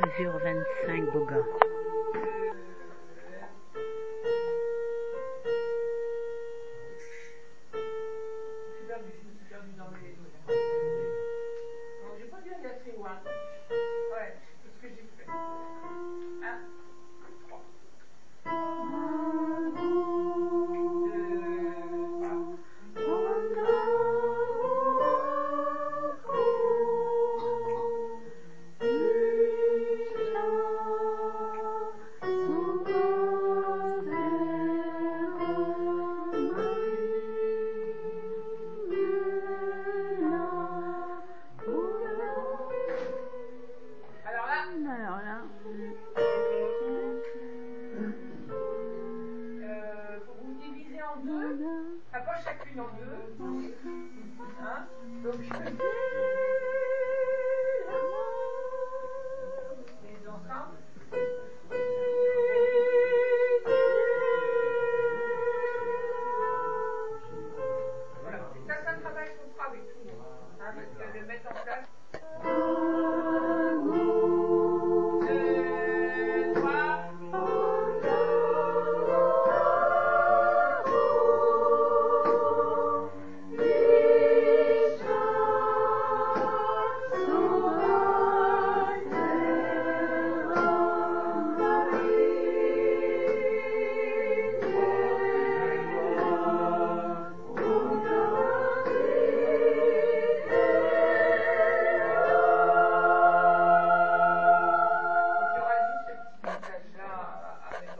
Mesure 25 Boga. Non, j'ai pas dit la très loin. Ouais, c'est ce que j'ai fait. 1, 3. 2, pas chacune en 2, hein, donc les deux ensemble. Voilà, et ça c'est un travail qu'on fera avec tout le monde, hein, parce que le mettre en place.